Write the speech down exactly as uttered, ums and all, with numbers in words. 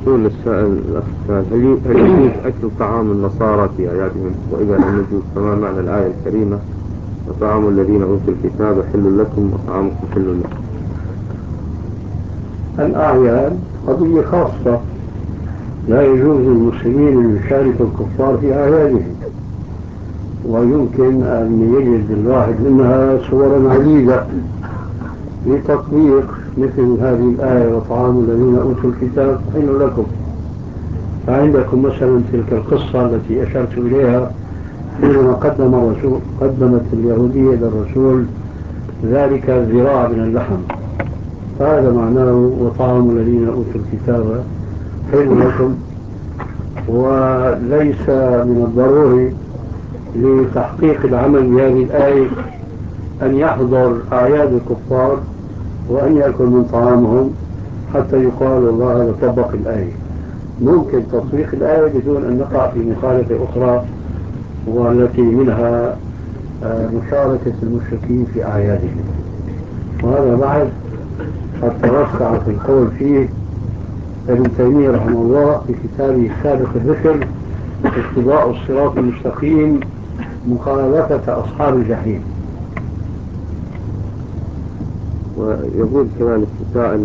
يقول السائل الأخ هل هل يجوز أكل طعام النصارى في أعيادهم؟ وإذا لم يجوز فما معنى الآية الكريمة وطعام الذين أوتوا الكتاب حل لكم وطعامكم حل لكم؟ الأعياد قضية خاصة، لا يجوز للمسلمين أن يشاركوا الكفار في أعيادهم، ويمكن أن يجد الواحد منها صورا عديدة لتطبيق مثل هذه الآية وطعام الذين أوتوا الكتاب حل لكم. فعندكم مثلا تلك القصة التي أشرت إليها حينما قدم الرسول قدمت اليهودية للرسول ذلك الذراع من اللحم، هذا معناه وطعام الذين أوتوا الكتاب حل لكم. وليس من الضروري لتحقيق العمل بهذه الآية أن يحضر أعياد الكفار وأن يأكل من طعامهم حتى يقال والله هذا طبق الآية. ممكن تطبيق الآية بدون أن نقع في مخالفة أخرى، والتي منها مشاركة المشركين في أعيادهم، وهذا بعد قد توسع في القول فيه ابن تيمية رحمه الله في كتابه السابق الذكر اقتضاء الصراط المستقيم مخالفة أصحاب الجحيم. ويقول كذلك سائل